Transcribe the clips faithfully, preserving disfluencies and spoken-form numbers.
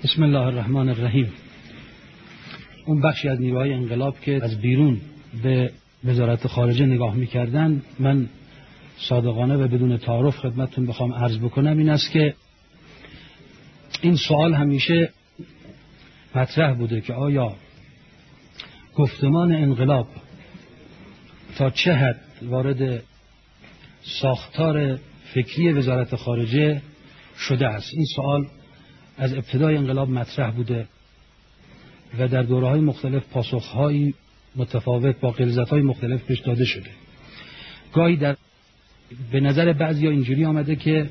بسم الله الرحمن الرحیم. اون بخشی از نیروهای انقلاب که از بیرون به وزارت خارجه نگاه می‌کردن، من صادقانه و بدون تعارف خدمتتون بخوام عرض بکنم این است که این سوال همیشه مطرح بوده که آیا گفتمان انقلاب تا چه حد وارد ساختار فکری وزارت خارجه شده است. این سوال از ابتدای انقلاب مطرح بوده و در دوره‌های مختلف پاسخ‌های متفاوت با غلظت‌های مختلف پیش داده شده. گاهی در به نظر بعضیا اینجوری آمده که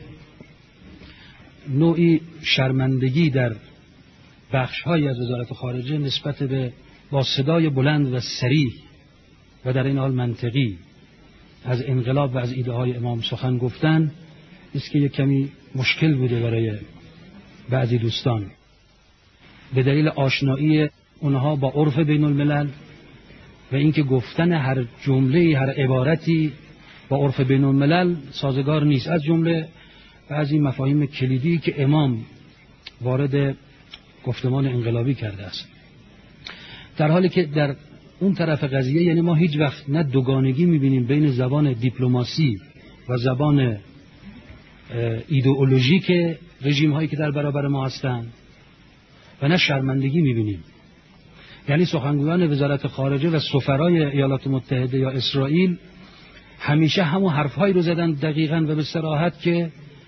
نوعی شرمندگی در بخش‌هایی از وزارت خارجه نسبت به با صدای بلند و صریح و در این حال منطقی از انقلاب و از ایده‌های امام سخن گفتن است که یک کمی مشکل بوده برای بعضی دوستان به دلیل آشنایی اونها با عرف بین الملل و اینکه گفتن هر جمله هر عبارتی با عرف بین الملل سازگار نیست، از جمله بعضی مفاهیم کلیدی که امام وارد گفتمان انقلابی کرده است، در حالی که در اون طرف قضیه یعنی ما هیچ وقت نه دوگانگی میبینیم بین زبان دیپلماسی و زبان ایدئولوژیک رژیم هایی که در برابر ما هستند و نه شرمندگی میبینیم. یعنی سخنگویان وزارت خارجه و سفرای ایالات متحده یا اسرائیل همیشه همون حرفهایی رو زدن دقیقاً و به صراحت که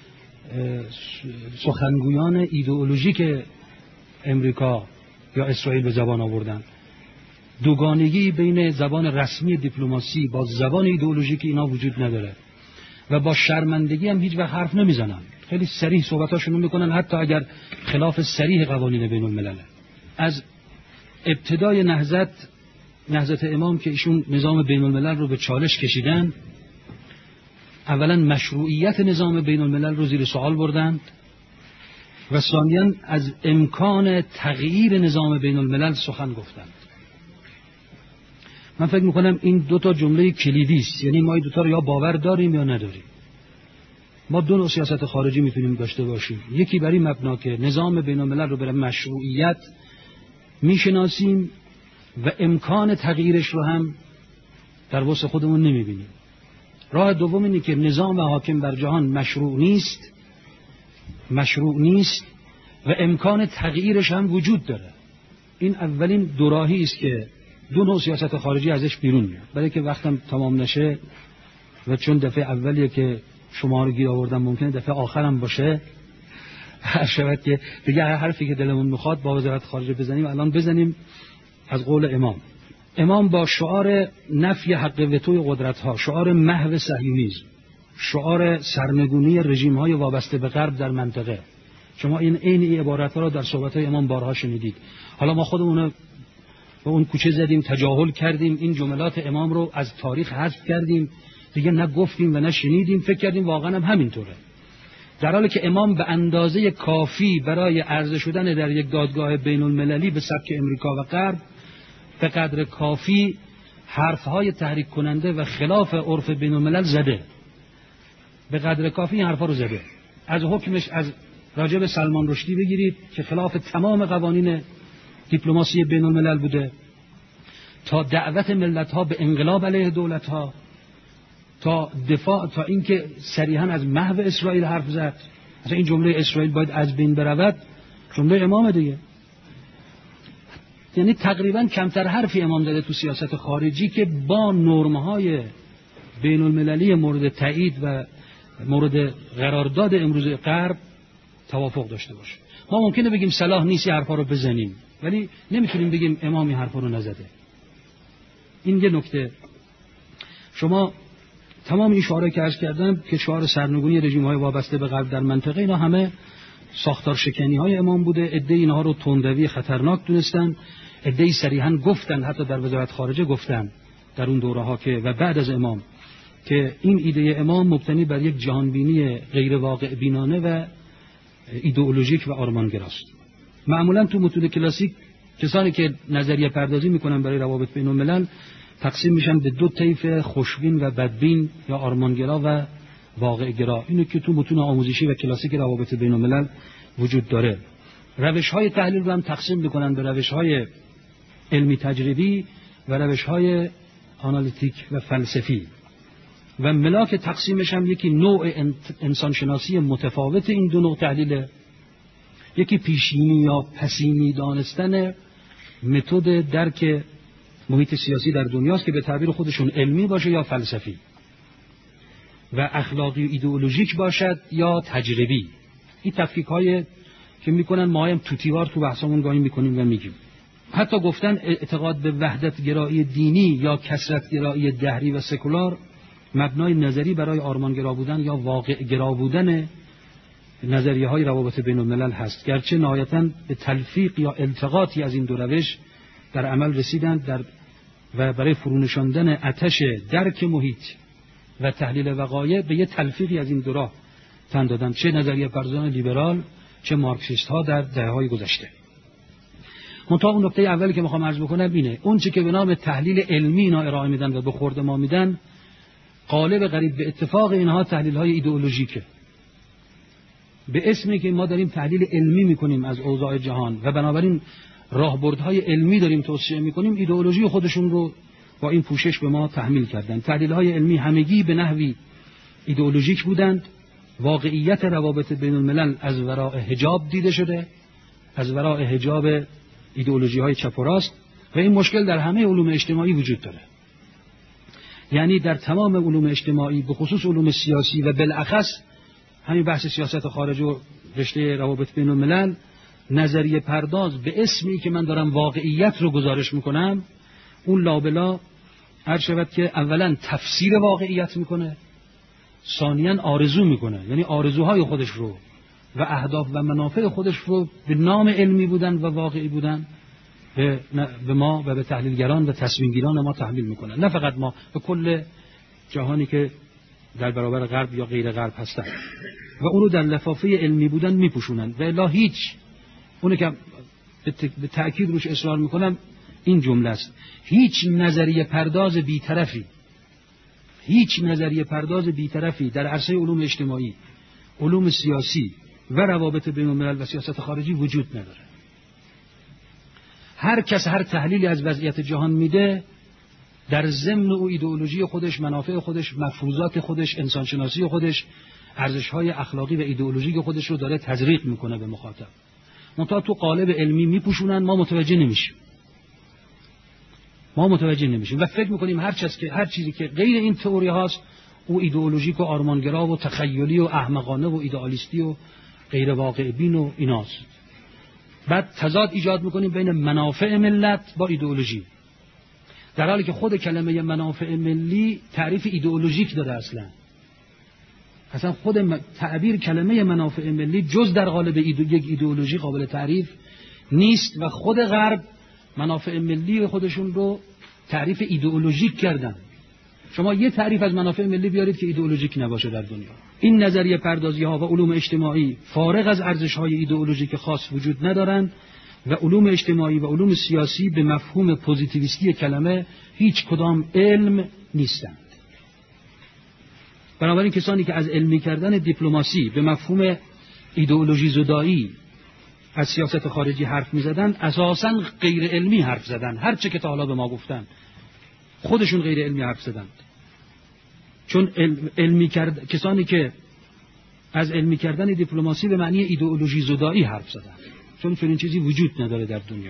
سخنگویان ایدئولوژیک امریکا یا اسرائیل به زبان آوردن. دوگانگی بین زبان رسمی دیپلماسی با زبان ایدئولوژیک اینا وجود نداره و با شرمندگی هم هیچ وقت حرف نمیزنن، خیلی صریح صحبتاشونو میکنن حتی اگر خلاف صریح قوانین بین الملل. از ابتدای نهضت نهضت امام که ایشون نظام بین الملل رو به چالش کشیدن، اولا مشروعیت نظام بین الملل رو زیر سوال بردند و ثانیاً از امکان تغییر نظام بین الملل سخن گفتند. من فکر میکنم این دو تا جمله کلیدی است، یعنی ما این دو تا رو یا باور داریم یا نداریم. ما دو نوع سیاست خارجی میتونیم داشته باشیم، یکی بر این مبنا که نظام بین الملل رو برای مشروعیت میشناسیم و امکان تغییرش رو هم در وسع خودمون نمیبینیم. راه دوم اینه که نظام حاکم بر جهان مشروع نیست مشروع نیست و امکان تغییرش هم وجود داره. این اولین دو راهی است که دو نوع سیاست خارجی ازش بیرون میاد. برای که وقتم تمام نشه و چون دفعه اولیه که شما رو گیر آوردم ممکنه دفعه آخرم باشه، هر شود که دیگه هر حرفی که دلمون میخواد با وزارت خارجه بزنیم الان بزنیم. از قول امام امام با شعار نفی حق وتوی قدرت‌ها، شعار محو صهیونیسم، شعار سرنگونی رژیم‌های وابسته به غرب در منطقه، شما این عین عبارت‌ها رو در صحبت‌های امام بارها شنیدید. حالا ما خودمون به اون کوچه زدیم، تجاهل کردیم، این جملات امام رو از تاریخ حذف کردیم، دیگه نه گفتیم و نه شنیدیم، فکر کردیم واقعا هم همینطوره. در حالی که امام به اندازه کافی برای عرضه شدن در یک دادگاه بین المللی به سبک امریکا و غرب به قدر کافی حرفهای تحریک کننده و خلاف عرف بین الملل زده، به قدر کافی این حرفا رو زده. از حکمش از راجب سلمان رشدی بگیرید که خلاف تمام قوانین دیپلماسی بین الملل بوده، تا دعوت ملت ها به انقلاب علیه دولت ها، تا دفاع، تا اینکه صریحا از محو اسرائیل حرف زد. مثلا این جمله اسرائیل باید از بین برود جمله امام دیگه. یعنی تقریبا کمتر حرفی امام زده تو سیاست خارجی که با نرم‌های بین المللی مورد تایید و مورد قرارداد امروز غرب توافق داشته باشه. ما ممکنه بگیم صلاح نیست حرفا رو بزنیم، ولی نمیتونیم بگیم امام این حرفا رو نزده. این یه نکته. شما تمام این شعارهایی که عرض کردم که شعار سرنگونی رژیم‌های وابسته به غرب در منطقه، اینا همه ساختار شکنی‌های امام بوده. عده‌ای اینها رو تندروی خطرناک دونستن، عده‌ای صریحاً گفتن، حتی در وزارت خارجه گفتن در اون دوره‌ها که و بعد از امام که این ایده امام مبتنی بر یک جهانبینی غیر واقع بینانه و ایدئولوژیک و آرمانگراست. معمولاً تو متون کلاسیک کسانی که نظریه پردازی میکنن برای روابط بین الملل تقسیم میشن به دو طیف، خوشبین و بدبین یا آرمانگرا و واقع‌گرا. اینو که تو متون آموزشی و کلاسیک روابط بین الملل وجود داره. روش‌های تحلیل رو هم تقسیم می‌کنن به روش‌های علمی تجربی و روش‌های آنالیتیک و فلسفی و ملاک تقسیمش هم یکی نوع انسانشناسی متفاوت این دو نوع تحلیله، یکی پیشینی یا پسینی دانستن متد درک محیط سیاسی در دنیاست که به تعبیر خودشون علمی باشه یا فلسفی و اخلاقی و ایدئولوژیک باشد یا تجربی. این تفکیک‌های که میکنن ما هم توتیوار تو بحثمون گاهی میکنیم و میگیم. حتی گفتن اعتقاد به وحدت گرایی دینی یا کثرت گرایی دهری و سکولار مبنای نظری برای آرمانگرا بودن یا واقع گرا بودن نظریه های روابط بین الملل هست، گرچه نهایتاً به تلفیق یا التقاطی از این دو روش در عمل رسیدند در و برای فرونشاندن آتش درک محیط و تحلیل وقایع به یه تلفیقی از این دو راه تن دادند، چه نظریه پردازان لیبرال چه مارکسیست ها در دهه‌های گذشته. منتها اون نکته اولی که میخوام عرض بکنم اینه، اون چه که به نام تحلیل علمی اینا ارائه میدن و به خورد ما میدن غالب قریب به اتفاق اینها تحلیل های ایدئولوژیکه، به اسمی که ما داریم تحلیل علمی میکنیم از اوضاع جهان و بنابراین راهبردهای علمی داریم توصیه میکنیم، ایدئولوژی خودشون رو با این پوشش به ما تحمیل کردن. تحلیل های علمی همگی به نحوی ایدئولوژیک بودند، واقعیت روابط بین الملل از وراء حجاب دیده شده، از وراء حجاب ایدئولوژی های چپ و راست، و این مشکل در همه علوم اجتماعی وجود داره. یعنی در تمام علوم اجتماعی به خصوص علوم سیاسی و بالاخص همین بحث سیاست خارج و رشته روابط بین الملل، نظریه پرداز به اسمی که من دارم واقعیت رو گزارش میکنم، اون لابلا هر شود که اولا تفسیر واقعیت میکنه، ثانیاً آرزو میکنه، یعنی آرزوهای خودش رو و اهداف و منافع خودش رو به نام علمی بودن و واقعی بودن به, به ما و به تحلیلگران و تصمیمگیران ما تحمیل میکنن، نه فقط ما، به کل جهانی که در برابر غرب یا غیر غرب هستن و اون رو در لفافه علمی بودن میپوشونن. و الا هیچ، اونو که به تأکید روش اصرار میکنم این جمله است، هیچ نظریه پرداز بی‌طرفی هیچ نظریه پرداز بی‌طرفی در عرصه علوم اجتماعی، علوم سیاسی و روابط بین الملل و سیاست خارجی وجود نداره. هر کس هر تحلیلی از وضعیت جهان میده در ضمن او ایدئولوژی خودش، منافع خودش، مفروضات خودش، انسانشناسی خودش، ارزش‌های اخلاقی و ایدئولوژیک خودش رو داره تزریق میکنه به مخاطب. منتها تو قالب علمی میپوشونن، ما متوجه نمیشیم. ما متوجه نمیشیم و فکر میکنیم هر چیز که هر چیزی که غیر این تئوری هاست او ایدئولوژیک و آرمانگرا و تخیلی و احمقانه و ایدئالیستی و غیر واقع بین و ایناست. بعد تضاد ایجاد میکنیم بین منافع ملت با ایدئولوژی، در حالی که خود کلمه منافع ملی تعریف ایدئولوژیک داره. اصلا اصلا خود تعبیر کلمه منافع ملی جز در قالب یک ایدئولوژی قابل تعریف نیست و خود غرب منافع ملی خودشون رو تعریف ایدئولوژیک کردن. شما یه تعریف از منافع ملی بیارید که ایدئولوژیک نباشه در دنیا. این نظریه پردازی ها و علوم اجتماعی فارغ از ارزش های ایدئولوژیک خاص وجود ندارند و علوم اجتماعی و علوم سیاسی به مفهوم پوزیتیویستی کلمه هیچ کدام علم نیستند. بنابراین کسانی که از علمی کردن دیپلماسی به مفهوم ایدئولوژی زدایی از سیاست خارجی حرف می زدن، اساساً غیر علمی حرف زدن. هر چه که تا حالا به ما گفتن خودشون غیر علمی حرف زدند. چون علمی کرد... کسانی که از علمی کردن دیپلماسی به معنی ایدئولوژی زدایی حرف زدند، چون چنین چیزی وجود نداره در دنیا.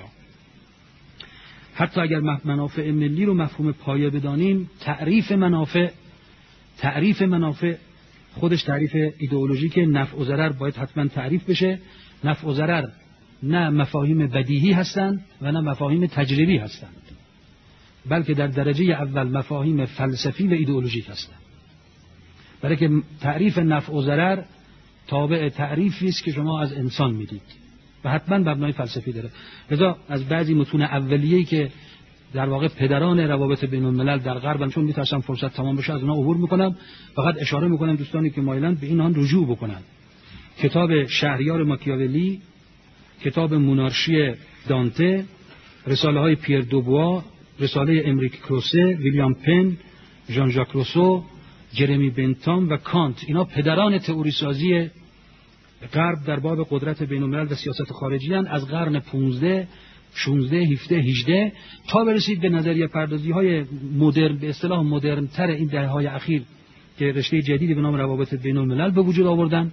حتی اگر منافع ملی رو مفهوم پایه بدانیم، تعریف منافع تعریف منافع خودش تعریف ایدئولوژیک نفع و ضرر باید حتما تعریف بشه. نفع و ضرر نه مفاهیم بدیهی هستند و نه مفاهیم تجربی هستند، بلکه در درجه اول مفاهیم فلسفی و ایدئولوژیک هستند. برای که تعریف نفع و ضرر تابع تعریفی است که شما از انسان میدید و حتما مبنای فلسفی داره. لذا از بعضی متون اولیه‌ای که در واقع پدران روابط بین الملل در غربن، چون میترسم فرصت تمام بشه از اونها عبور میکنم، فقط اشاره میکنم دوستانی که مایلند به این آن رجوع بکنن. کتاب شهریار ماکیاولی، کتاب مونارشی دانته، رساله های پیر دوبوا، رساله امریک کروسه، ویلیام پن، ژان ژاک روسو، جرمی بنتام و کانت، اینا پدران تئوری سازی غرب در باب قدرت بین الملل و سیاست خارجی هستند از قرن پانزده، شانزده، هفده، هجده تا برسید به نظریه پردازی های مدرن، به اصطلاح مدرن تر این دهه های اخیر که رشته جدیدی به نام روابط بین الملل به وجود آوردن.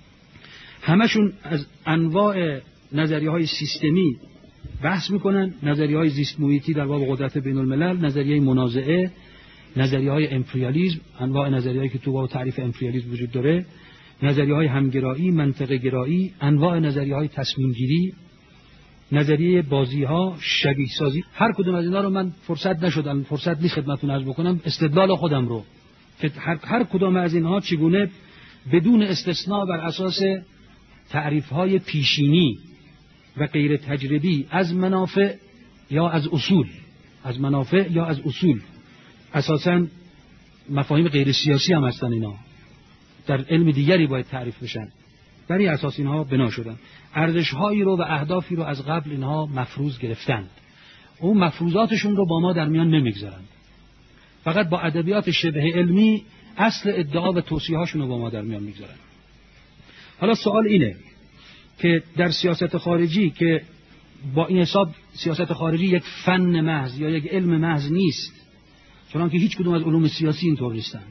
همشون از انواع نظریه های سیستمی بحث میکنن، نظریه های زیست محیطی در باب قدرت بین الملل، نظریه منازعه، نظریه های امپریالیسم، انواع نظریه هایی که تو باب تعریف امپریالیسم وجود داره، نظریه های همگرایی، منطقه گرایی، انواع نظریه های تصمیم گیری، نظریه بازی ها، شبیه سازی. هر کدوم از اینا رو من فرصت نشدم، فرصت نیست خدمتتون عرض بکنم استدلال خودم رو که هر, هر کدوم از اینها چگونه بدون استثناء بر اساس تعریف های پیشینی و غیر تجربی از منافع یا از اصول، از منافع یا از اصول، اساساً مفاهیم غیر سیاسی هم هستن، اینا در علم دیگری باید تعریف بشن، بر این اساس اینها بنا شدن. ارزش‌هایی رو و اهدافی رو از قبل اینها مفروض گرفتند، اون مفروضاتشون رو با ما در میان نمیگذارن، فقط با ادبیات شبه علمی اصل ادعا و توصیه‌هاشون رو با ما در میان میگذارن. حالا سوال اینه که در سیاست خارجی که با این حساب سیاست خارجی یک فن محض یا یک علم محض نیست، چنانکه هیچ کدوم از علوم سیاسی اینطور نیستن،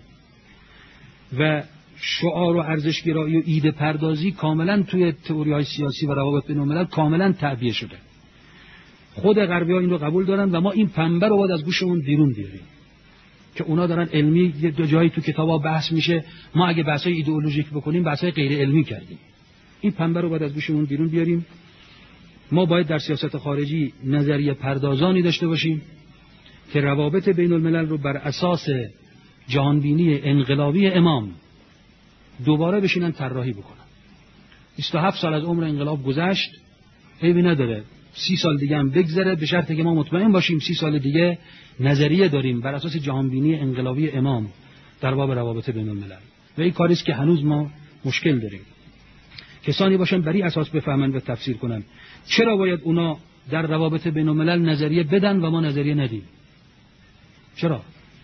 و شعار و ارزشگرایی و ایده پردازی کاملا توی تئوری‌های سیاسی و روابط بین الملل کاملا تعبیه شده. خود غربی‌ها این رو قبول دارن و ما این پنبه رو باید از گوشمون بیرون بیاریم که اونا دارن علمی یه دو جایی تو کتابا بحث میشه، ما اگه بحث‌های ایدئولوژیک بکنیم بحث‌های غیر علمی کردیم. این پنبه رو باید از گوشمون بیرون بیاریم. ما باید در سیاست خارجی نظریه پردازانی داشته باشیم که روابط بین الملل رو بر اساس جهانبینی انقلابی امام دوباره بشینن طراحی بکنن. بیست و هفت سال از عمر انقلاب گذشت، عیبی نداره سی سال دیگه هم بگذره، به شرطی که ما مطمئن باشیم سی سال دیگه نظریه داریم بر اساس جهانبینی انقلابی امام در باب روابط بین الملل. و این کاریست که هنوز ما مشکل داریم. کسانی باشن بر این اساس بفهمن و تفسیر کنن چرا باید اونا در روابط بین الملل نظریه بدن و ما نظریه ندیم. چرا؟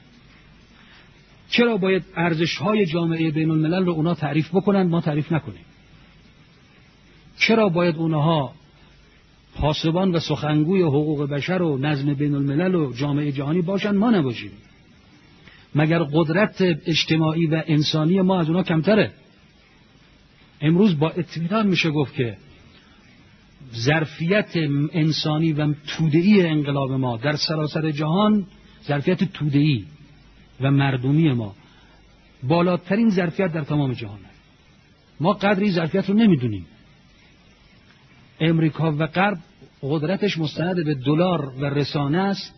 چرا باید ارزش‌های جامعه بین الملل رو اونا تعریف بکنن ما تعریف نکنیم؟ چرا باید اونها پاسبان و سخنگوی حقوق بشر و نظم بین الملل و جامعه جهانی باشن ما نباشیم؟ مگر قدرت اجتماعی و انسانی ما از اونا کمتره؟ امروز با اطمینان میشه گفت که ظرفیت انسانی و توده‌ای انقلاب ما در سراسر جهان، ظرفیت توده‌ای و مردمی ما بالاترین ظرفیت در تمام جهانه. ما قدری ظرفیت رو نمیدونیم. امریکا و غرب قدرتش مستند به دلار و رسانه است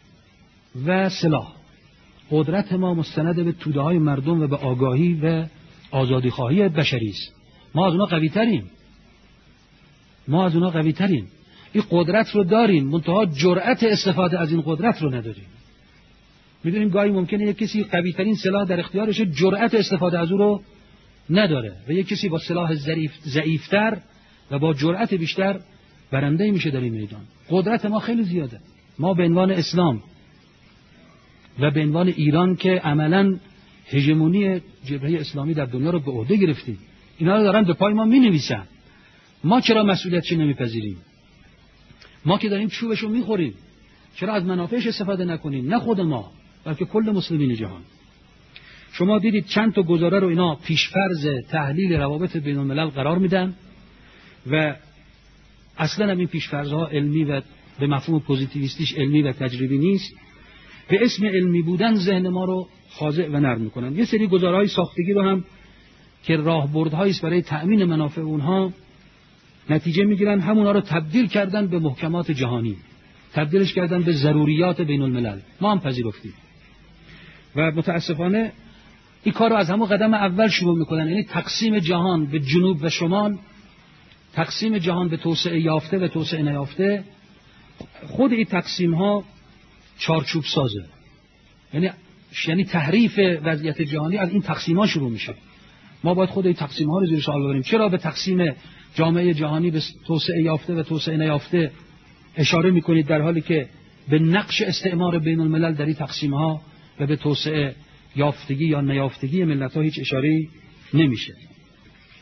و سلاح. قدرت ما مستند به توده‌های مردم و به آگاهی و آزادیخواهی بشری است. ما از اونا قوی تریم. ما از اونا قوی تریم. این قدرت رو داریم، منتها جرأت استفاده از این قدرت رو نداریم. میدونیم گاهی ممکنه یک کسی قوی ترین سلاح در اختیارشه، جرأت استفاده از او رو نداره و یک کسی با سلاح ضعیف ضعیفتر و با جرأت بیشتر برنده میشه در این میدان. قدرت ما خیلی زیاده. ما به عنوان اسلام و به عنوان ایران که عملاً هژمونی جبهه اسلامی در دنیا رو به عهده گرفتیم، اینا رو دارن به پای ما مینویسن. ما چرا مسئولیتش نمیپذیریم؟ ما که داریم چوبشو میخوریم، چرا از منافعش استفاده نکنیم؟ نه خود ما بلکه کل مسلمین جهان. شما دیدید چند تا گزاره رو اینا پیشفرض تحلیل روابط بین الملل قرار میدن و اصلا هم این پیشفرض‌ها علمی و به مفهوم پوزیتیویستیش علمی و تجربی نیست. به اسم علمی بودن ذهن ما رو خاضع و نرم میکنن. یه سری گزارهای ساختگی رو هم که راهبردهایی است برای تأمین منافع اونها نتیجه میگیرن، همونها رو تبدیل کردن به محکمات جهانی، تبدیلش کردن به ضروریات بین الملل. ما هم پذیرفتیم و متاسفانه این کار رو از همون قدم اول شروع میکنن، یعنی تقسیم جهان به جنوب و شمال، تقسیم جهان به توسعه یافته و توسعه نیافته. خود این تقسیم ها چارچوب سازه، یعنی یعنی تحریف وضعیت جهانی از این تقسیم ها شروع میشه. ما باید خود این تقسیم ها رو زیر سوال ببریم. چرا به تقسیم جامعه جهانی به توسعه یافته و توسعه نیافته اشاره میکنید در حالی که به نقش استعمار بین الملل در این تقسیم ها و به توسعه یافتگی یا نیافتگی ملت ها هیچ اشاره‌ای نمیشه؟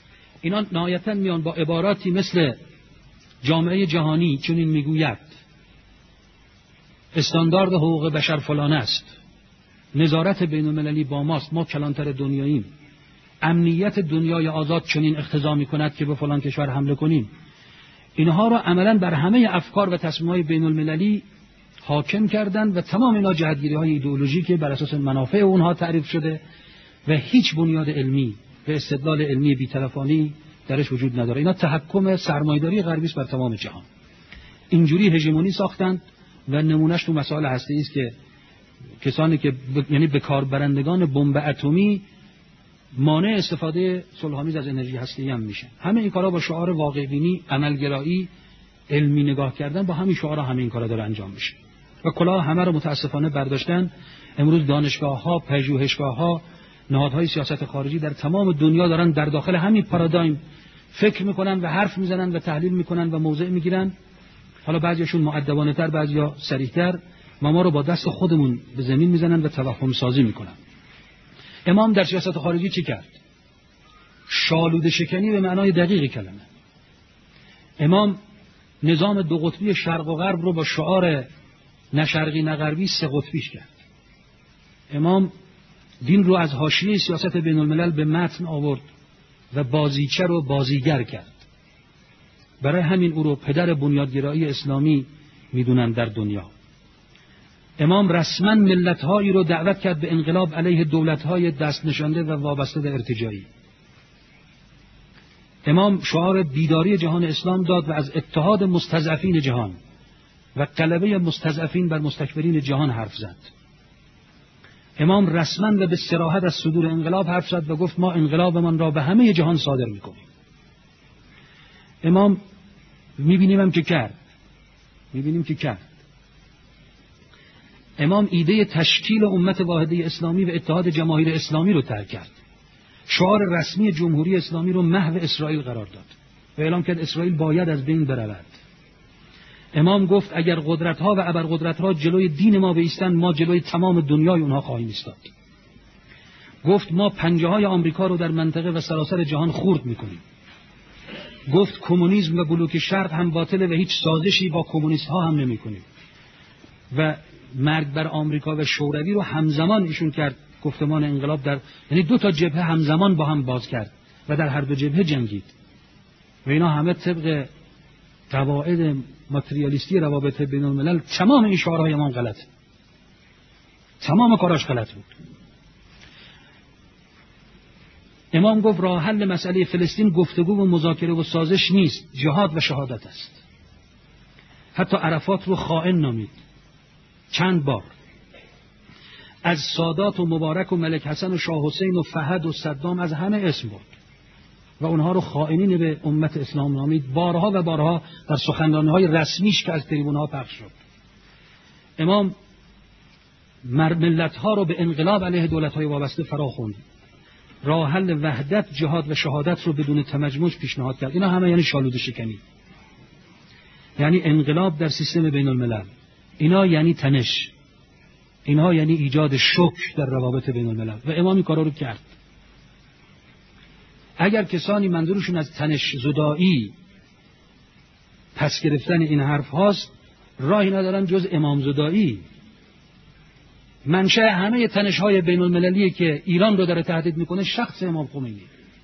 اینا نهایتاً میان با عباراتی مثل جامعه جهانی چنین میگوید، استاندارد حقوق بشر فلان است، نظارت بین المللی با ماست، ما کلانتر دنیاییم، امنیت دنیای آزاد چنین اقتضا میکند که به فلان کشور حمله کنیم. اینها را عملاً بر همه افکار و تصمیم‌های بین المللی حاکم کردند و تمام اینا جهتگیری‌های ایدئولوژیکی بر اساس منافع اونها تعریف شده و هیچ بنیاد علمی و استدلال علمی بی‌طرفانه‌ای درش وجود نداره. اینا تحکم سرمایه‌داری غربی است بر تمام جهان. اینجوری هژمونی ساختند و نمونهش تو مسائل هسته‌ای است که کسانی که ب... یعنی به کار برندگان بمب اتمی مانع استفاده صلح‌آمیز از انرژی هسته‌ای هم میشه. همه این کارا با شعار واقع‌بینی، عملگرایی، علمی نگاه کردن، با همین شعارها همه این کارا داره انجام میشه. و کلاه همه رو متاسفانه برداشتن. امروز دانشگاه‌ها، پژوهشگاه‌ها، نهادهای سیاست خارجی در تمام دنیا دارن در داخل همین پارادایم فکر میکنن و حرف میزنن و تحلیل میکنن و موضع میگیرن. حالا بعضیشون مؤدبانه‌تر، بعضیا صریح‌تر، و ما رو با دست خودمون به زمین میزنن و توهم سازی میکنن. امام در سیاست خارجی چی کرد؟ شالوده شکنی به معنای دقیق کلمه. امام نظام دو قطبی شرق و غرب رو با شعار نه شرقی نه غربی سه قطبیش کرد. امام دین رو از حاشیه سیاست بین الملل به متن آورد و بازیچه رو بازیگر کرد. برای همین او رو پدر بنیادگرایی اسلامی میدونن در دنیا. امام رسما ملت‌هایی رو دعوت کرد به انقلاب علیه دولت‌های دست نشانده و وابسته به ارتجاعی. امام شعار بیداری جهان اسلام داد و از اتحاد مستضعفین جهان و غلبه مستضعفین بر مستکبرین جهان حرف زد. امام رسما و به صراحت از صدور انقلاب حرف زد و گفت ما انقلابمان را به همه جهان صادر می‌کنیم. امام می‌بینیم هم که کرد. می‌بینیم که کرد. امام ایده تشکیل امت واحده اسلامی و اتحاد جماهیر اسلامی رو طرح کرد. شعار رسمی جمهوری اسلامی رو محو اسرائیل قرار داد و اعلام کرد اسرائیل باید از بین برود. امام گفت اگر قدرت‌ها و ابرقدرت‌ها جلوی دین ما بایستند، ما جلوی تمام دنیای اونها خواهیم ایستاد. گفت ما پنجه‌های آمریکا رو در منطقه و سراسر جهان خرد می‌کنیم. گفت کمونیسم و بلوک شرق هم باطله و هیچ سازشی با کمونیست‌ها هم نمی‌کنیم. و مرگ بر آمریکا و شوروی رو همزمان ایشون کرد. گفتمان انقلاب در یعنی دو تا جبهه همزمان با هم باز کرد و در هر دو جبهه جنگید. و اینا همه طبق قواعد ماتریالیستی روابط بین الملل. تمام این شعارهای امام غلط، تمام کاراش غلط بود. امام گفت راه حل مسئله فلسطین گفتگو و مذاکره و سازش نیست، جهاد و شهادت است. حتی عرفات رو خائن نامید چند بار. از سادات و مبارک و ملک حسن و شاه حسین و فهد و صدام از همه اسم برد و اونها رو خائنین به امت اسلام نامید، بارها و بارها در سخنرانی‌های رسمیش که از تریبون‌ها پخش شد. امام ملت‌ها رو به انقلاب علیه دولت‌های وابسته فرا خوند. راه حل وحدت، جهاد و شهادت رو بدون تمجموج پیشنهاد کرد. اینا همه یعنی شالوده شکنی، یعنی انقلاب در سیستم بین الملل. اینا یعنی تنش، اینها یعنی ایجاد شوک در روابط بین الملل و امام این کارا رو کرد. اگر کسانی منظورشون از تنش زدایی پس گرفتن این حرف هاست، راهی ندارن جز امام زدایی. منشأ همه تنش های بین المللی که ایران رو داره تهدید میکنه شخص امام خمینی.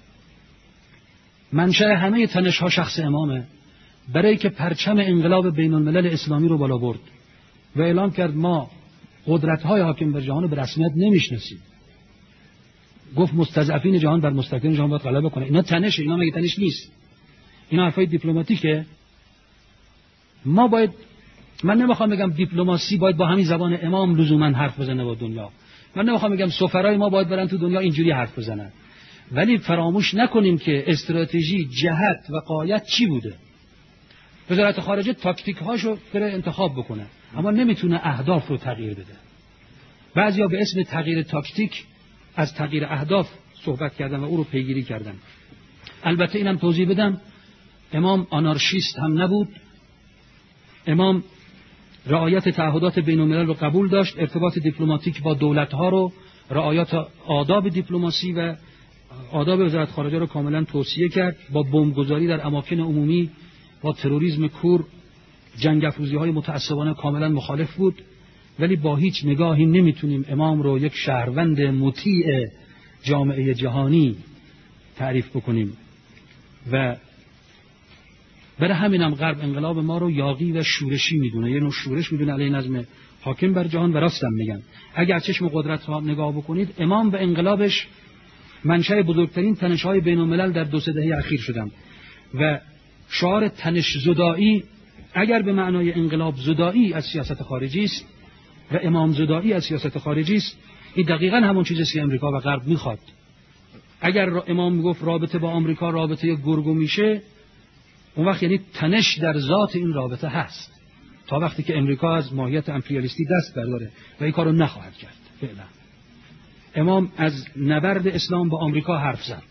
منشأ همه تنش ها شخص امامه، برای که پرچم انقلاب بین الملل اسلامی رو بالا برد و اعلام کرد ما قدرت‌های حاکم بر جهان رو به رسمیت نمیشناسیم. گفت مستضعفین جهان بر مستکبرین جهان باید غلبه کنه. اینا تنشه، اینا مگه تنش نیست؟ اینا حرفای دیپلماتیکه. ما باید، من نمیخوام بگم دیپلماسی باید با همین زبان امام لزوما حرف بزنه با دنیا. من نمیخوام بگم سفرای ما باید برن تو دنیا اینجوری حرف بزنن. ولی فراموش نکنیم که استراتژی، جهت و غایت چی بوده. وزارت خارجه تاکتیک هاشو بره انتخاب بکنه، اما نمیتونه اهداف رو تغییر بده. بعضیا به اسم تغییر تاکتیک از تغییر اهداف صحبت کردن و او رو پیگیری کردن. البته اینم توضیح بدم، امام آنارشیست هم نبود. امام رعایت تعهدات بین الملل رو قبول داشت، ارتباط دیپلماتیک با دولت‌ها رو، رعایت آداب دیپلماسی و آداب وزارت خارجه رو کاملا توصیه کرد، با بمبگذاری در اماکن عمومی، با تروریسم کور، جنگ افروزی‌های متعصبانه کاملا مخالف بود، ولی با هیچ نگاهی نمیتونیم امام رو یک شهروند مطیع جامعه جهانی تعریف بکنیم و برای همینم غرب انقلاب ما رو یاغی و شورشی میدونه، یه نوع شورش میدونه علیه نظم حاکم بر جهان. و راستم میگن اگر چشم قدرت را نگاه بکنید، امام و انقلابش منشأ بزرگترین تنش‌های بین‌الملل در دو سه دهه اخیر شدن و شعار تنش زدایی اگر به معنای انقلاب زدایی از سیاست خارجی است و امام زدایی از سیاست خارجی است، این دقیقاً همون چیزی است که امریکا و غرب میخواد. اگر امام میگفت رابطه با آمریکا رابطه گرگ و میشه، اون وقت یعنی تنش در ذات این رابطه هست، تا وقتی که امریکا از ماهیت امپریالیستی دست برداره و این کارو نخواهد کرد. فعلا امام از نبرد اسلام با آمریکا حرف زد،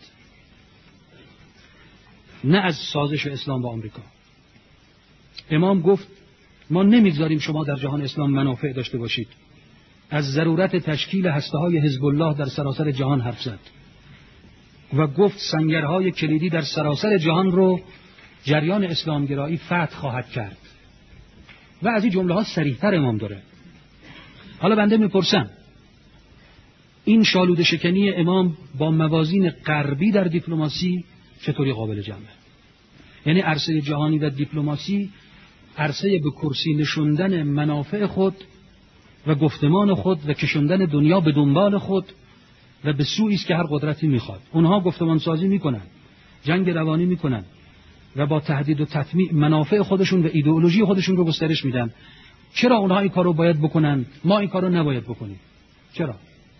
نه از سازش اسلام با آمریکا. امام گفت ما نمیگذاریم شما در جهان اسلام منافع داشته باشید. از ضرورت تشکیل هسته‌های حزب الله در سراسر جهان حرف زد و گفت سنگرهای کلیدی در سراسر جهان رو جریان اسلامگرایی فتح خواهد کرد و از این جمله ها صریح‌تر امام داره. حالا بنده میپرسم این شالوده شکنی امام با موازین غربی در دیپلماسی چطوری قابل جمعه؟ یعنی عرصه جهانی و دیپلماسی عرصه به کرسی نشوندن منافع خود و گفتمان خود و کشوندن دنیا به دنبال خود و به سویی است که هر قدرتی میخواد. اونها گفتمان سازی میکنن، جنگ روانی میکنن و با تهدید و تطمیع منافع خودشون و ایدئولوژی خودشون رو گسترش میدن. چرا اونها این کارو باید بکنن، ما این کارو نباید بکنیم؟ چرا؟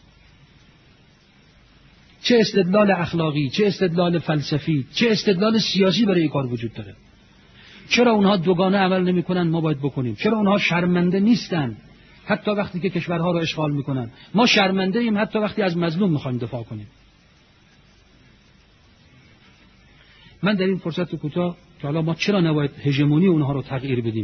چه استدلال اخلاقی، چه استدلال فلسفی، چه استدلال سیاسی برای این کار وجود داره؟ چرا اونها دوگانه عمل نمیکنن ما باید بکنیم؟ چرا اونها شرمنده نیستن حتی وقتی که کشورها رو اشغال میکنن؟ ما شرمنده ایم حتی وقتی از مظلوم میخوایم دفاع کنیم. من در این فرصت کوتاه که حالا ما چرا نباید هژمونی اونها رو تغییر بدیم،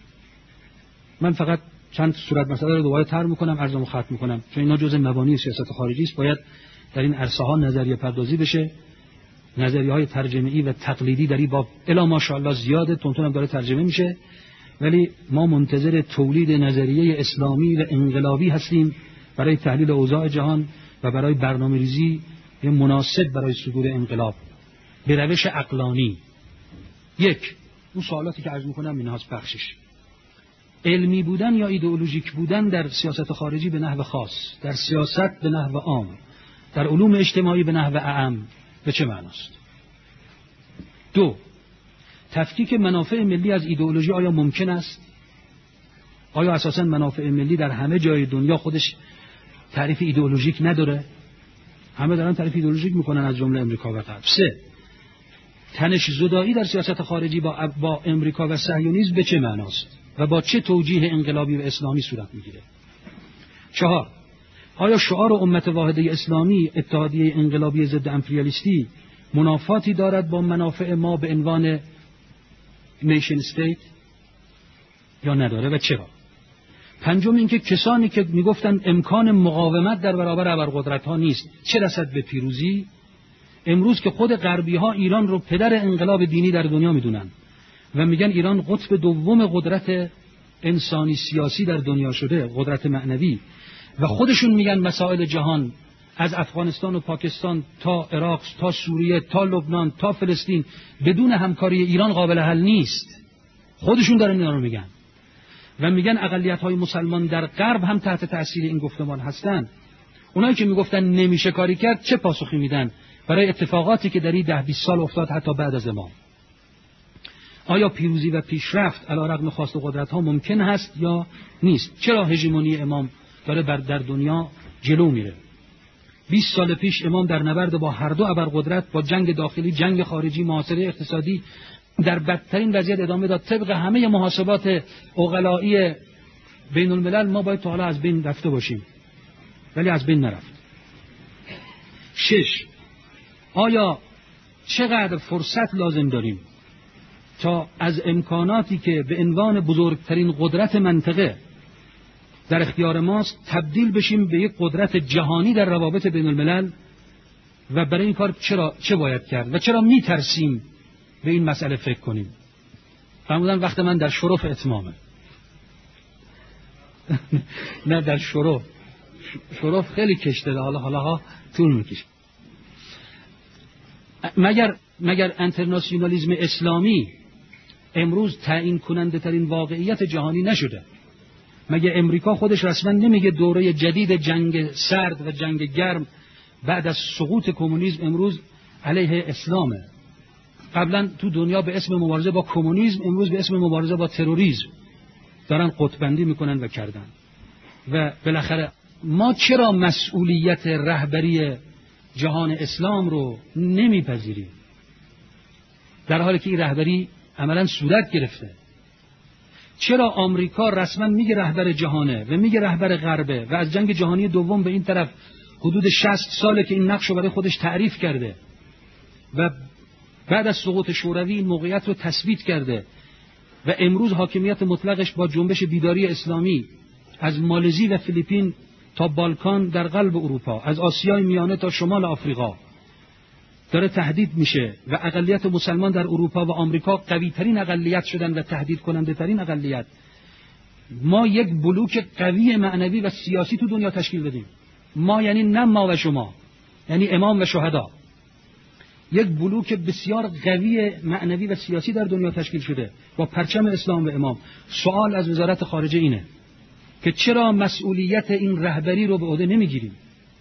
من فقط چند صورت مسئله رو دوباره طرح میکنم، عرضمو ختم میکنم، چون اینا جزء مبانی سیاست خارجی است. باید در این عرصه ها نظریه پردازی بشه. نظریه های ترجمه‌ای و تقلیدی در این باب الا ماشاءالله زیاده، تونتون هم داره ترجمه میشه، ولی ما منتظر تولید نظریه اسلامی و انقلابی هستیم برای تحلیل اوضاع جهان و برای برنامه‌ریزی مناسب برای صدور انقلاب به روش عقلانی. یک، اون سوالاتی که عرض میکنم اینهاست: بخشش علمی بودن یا ایدئولوژیک بودن در سیاست خارجی به نحو خاص، در سیاست به نحو عام، در علوم اجتماعی به نحو اعم، به چه معناست؟ دو، تفکیک منافع ملی از ایدئولوژی آیا ممکن است؟ آیا اساساً منافع ملی در همه جای دنیا خودش تعریف ایدئولوژیک نداره؟ همه دارن تعریف ایدئولوژیک میکنن از جمله امریکا و غرب. سه، تنش زدایی در سیاست خارجی با با امریکا و صهیونیسم به چه معناست و با چه توجیه انقلابی و اسلامی صورت میگیره؟ چهار، آیا شعار امت واحده اسلامی اتحادیه انقلابی ضد امپریالیستی منافاتی دارد با منافع ما به عنوان نیشن استیت یا نداره و چرا؟ پنجم اینکه کسانی که میگفتن امکان مقاومت در برابر ابرقدرت ها نیست، چه رسد به پیروزی، امروز که خود غربی ها ایران رو پدر انقلاب دینی در دنیا میدونن و میگن ایران قطب دوم قدرت انسانی سیاسی در دنیا شده، قدرت معنوی، و خودشون میگن مسائل جهان از افغانستان و پاکستان تا عراق تا سوریه تا لبنان تا فلسطین بدون همکاری ایران قابل حل نیست. خودشون دارن اینا رو میگن و میگن اقلیت‌های مسلمان در غرب هم تحت تأثیر این گفتمان هستن. اونایی که میگفتن نمیشه کاری کرد چه پاسخی میدن برای اتفاقاتی که در این ده بیست سال افتاد حتی بعد از امام؟ آیا پیروزی و پیشرفت علی رغم خواست قدرت‌ها ممکن هست یا نیست؟ چرا هژمونی امام داره بر در دنیا جلو میره؟ بیست سال پیش امام در نبرد با هر دو ابرقدرت، با جنگ داخلی، جنگ خارجی، محاصره اقتصادی، در بدترین وضعیت ادامه داد. طبق همه محاسبات عقلایی بین الملل ما باید تا حالا از بین رفته باشیم، ولی از بین نرفت. شش، آیا چقدر فرصت لازم داریم تا از امکاناتی که به عنوان بزرگترین قدرت منطقه در اختیار ماست تبدیل بشیم به یک قدرت جهانی در روابط بین الملل و برای این کار چرا چه باید کرد و چرا میترسیم به این مسئله فکر کنیم. فرمودن وقت من در شرف اتمامه. نه در شرف شرف خیلی کشته، حالا حالا ها طول میکشه. مگر مگر انترناسیونالیسم اسلامی امروز تعیین کننده ترین واقعیت جهانی نشده؟ مگه امریکا خودش رسما نمیگه دوره جدید جنگ سرد و جنگ گرم بعد از سقوط کمونیسم امروز علیه اسلامه؟ قبلا تو دنیا به اسم مبارزه با کمونیسم، امروز به اسم مبارزه با تروریسم دارن قطبندی میکنن و کردن. و بالاخره ما چرا مسئولیت رهبری جهان اسلام رو نمیپذیریم در حالی که این رهبری عملا صورت گرفته؟ چرا آمریکا رسما میگه رهبر جهانه و میگه رهبر غربه و از جنگ جهانی دوم به این طرف حدود شصت ساله که این نقش رو برای خودش تعریف کرده و بعد از سقوط شوروی این موقعیت رو تثبیت کرده و امروز حاکمیت مطلقش با جنبش بیداری اسلامی از مالزی و فیلیپین تا بالکان در قلب اروپا، از آسیای میانه تا شمال آفریقا داره تهدید میشه و اقلیت مسلمان در اروپا و آمریکا قوی ترین اقلیت شدن و تهدید کننده ترین اقلیت. ما یک بلوک قوی معنوی و سیاسی تو دنیا تشکیل بدیم. ما یعنی نه ما و شما، یعنی امام و شهدا. یک بلوک بسیار قوی معنوی و سیاسی در دنیا تشکیل شده با پرچم اسلام و امام. سوال از وزارت خارجه اینه که چرا مسئولیت این رهبری رو به عهده نمیگیریم؟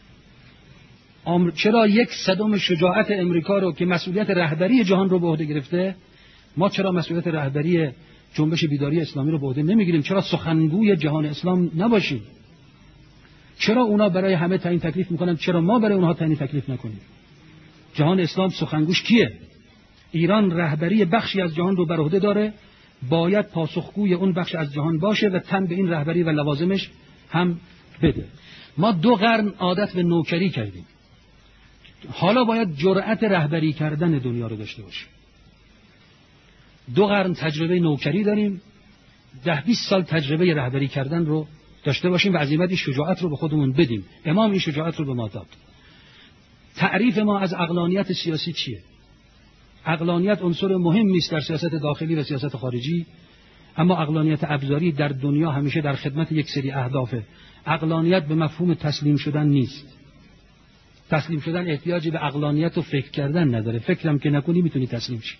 چرا یک صدم شجاعت امریکا رو که مسئولیت رهبری جهان رو به عهده گرفته، ما چرا مسئولیت رهبری جنبش بیداری اسلامی رو به عهده نمیگیریم؟ چرا سخنگوی جهان اسلام نباشیم؟ چرا اونا برای همه تعیین تکلیف میکنن، چرا ما برای اونها تعیین تکلیف نکنیم؟ جهان اسلام سخنگوش کیه؟ ایران رهبری بخشی از جهان رو بر عهده داره، باید پاسخگوی اون بخش از جهان باشه و تن به این رهبری و لوازمش هم بده. ما دو قرن عادت به نوکری کردیم، حالا باید جرأت رهبری کردن دنیا رو داشته باشیم. دو قرن تجربه نوکری داریم، ده بیست سال تجربه رهبری کردن رو داشته باشیم و عزیمت شجاعت رو به خودمون بدیم. امام این شجاعت رو به ما داد. تعریف ما از عقلانیت سیاسی چیه؟ عقلانیت عنصر مهمی است در سیاست داخلی و سیاست خارجی، اما عقلانیت ابزاری در دنیا همیشه در خدمت یک سری اهدافه. عقلانیت به مفهوم تسلیم شدن نیست. تسلیم شدن احتیاجی به عقلانیت و فکر کردن نداره. فکرم که نکنی میتونی تسلیم شی.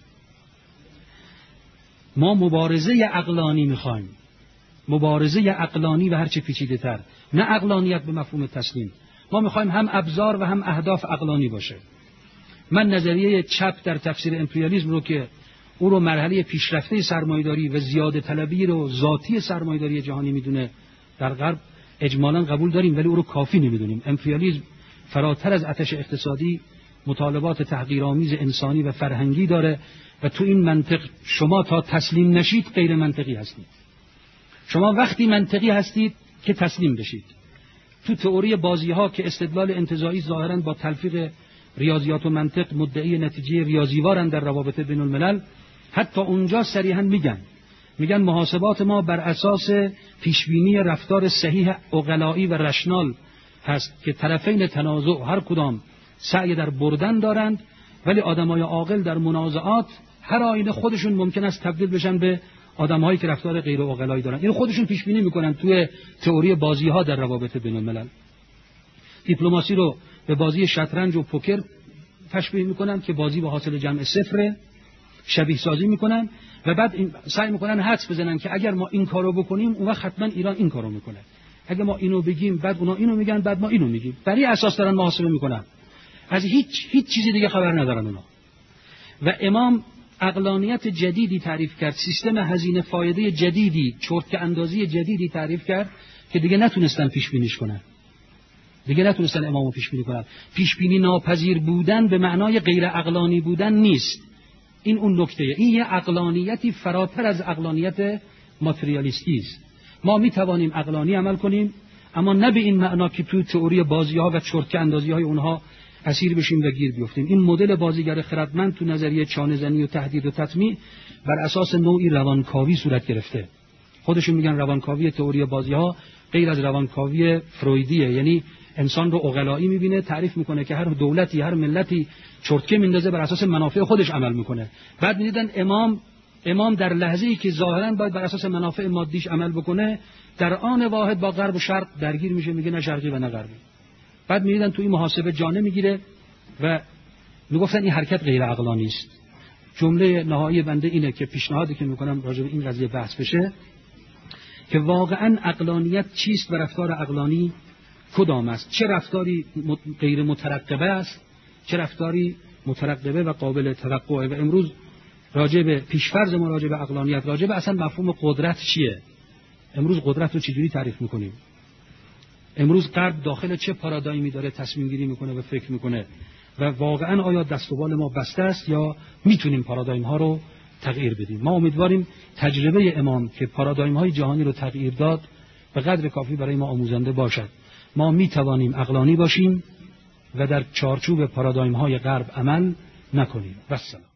ما مبارزه عقلانی میخوایم، مبارزه عقلانی و هرچه پیچیده تر، نه عقلانیت به مفهوم تسلیم. ما میخوایم هم ابزار و هم اهداف عقلانی باشه. من نظریه چپ در تفسیر امپریالیسم رو که او رو مرحله پیشرفته سرمایه‌داری و زیاده طلبی رو ذاتی سرمایه‌داری جهانی میدونه، در غرب اجمالاً قبول داریم ولی او رو کافی نمیدونیم. امپریالیسم فراتر از آتش اقتصادی مطالبات تحقیرآمیز انسانی و فرهنگی داره و تو این منطق شما تا تسلیم نشید غیر منطقی هستید. شما وقتی منطقی هستید که تسلیم بشید. تو تئوری بازی‌ها که استدلال انتزاعی ظاهراً با تلفیق ریاضیات و منطق مدعی نتیجه ریاضیوارن در روابط بین الملل، حتی اونجا صریحاً میگن میگن محاسبات ما بر اساس پیشبینی رفتار صحیح عقلایی و رشنال هست که طرفین تنازع هر کدام سعی در بردن دارند، ولی آدمای عاقل در منازعات هر آینه خودشون ممکن است تبدیل بشن به آدم‌هایی که رفتار غیر عقلایی دارن. اینو خودشون پیش بینی میکنن توی تئوری بازی‌ها در روابط بین الملل. دیپلماسی رو به بازی شطرنج و پوکر تشبیه میکنن که بازی با حاصل جمع صفر، شبیه سازی میکنن و بعد این سعی میکنن حدس بزنن که اگر ما این کارو بکنیم اون وقت حتما ایران این کارو میکنه. اگه ما اینو بگیم بعد اونا اینو میگن بعد ما اینو میگیم. برای اساس دارن محاسبه میکنن. از هیچ هیچ چیزی دیگه خبر ندارن اونا. و امام عقلانیت جدیدی تعریف کرد، سیستم هزینه فایده جدیدی، چرتکه اندازی جدیدی تعریف کرد که دیگه نتونستن پیش بینیش کنن. دیگه نتونستن امامو پیش بینی کنن. پیش بینی ناپذیر بودن به معنای غیر عقلانی بودن نیست. این اون نکته. این یه عقلانیتی فراتر از عقلانیت ماتریالیستی است. ما می توانیم عقلانی عمل کنیم، اما نه به این معنا که توی تئوری بازی‌ها و چرتکه اندازی‌های اونها اسیر بشیم و گیر بیفتیم. این مدل بازیگر خردمند تو نظریه چانه‌زنی و تهدید و تطمیع بر اساس نوعی روانکاوی صورت گرفته. خودشون میگن روانکاوی تئوری بازی‌ها غیر از روانکاوی فرویدیه، یعنی انسان رو عقلایی میبینه، تعریف میکنه که هر دولتی هر ملتی چرتکه میندازه بر اساس منافع خودش عمل میکنه. بعد میدیدن امام امام در لحظه‌ای که ظاهراً باید بر اساس منافع مادیش عمل بکنه، در آن واحد با غرب و شرق درگیر میشه، میگه نه شرقی و نه غربی. بعد میدیدن تو این محاسبه جانه میگیره و میگفتن این حرکت غیر عقلانی است. جمله نهایی بنده اینه که پیشنهادی که میکنم راجع به این قضیه بحث بشه که واقعاً عقلانیت چیست و رفتار عقلانی کدام است؟ چه رفتاری غیر مترقبه است، چه رفتاری مترقبه و قابل توقعه؟ و امروز راجع به پیشفرض ما راجع به عقلانیت، راجع به اصلا مفهوم قدرت چیه؟ امروز قدرت رو چجوری تعریف میکنیم؟ امروز غرب داخل چه پارادایمی داره تصمیم گیری میکنه و فکر میکنه و واقعا آیا دست و بال ما بسته است یا میتونیم پارادایم ها رو تغییر بدیم؟ ما امیدواریم تجربه امام که پارادایم های جهانی رو تغییر داد به قدر کافی برای ما آموزنده باشد. ما میتوانیم عقلانی باشیم و در چارچوب پارادایم های غرب عمل نکنیم. والسلام.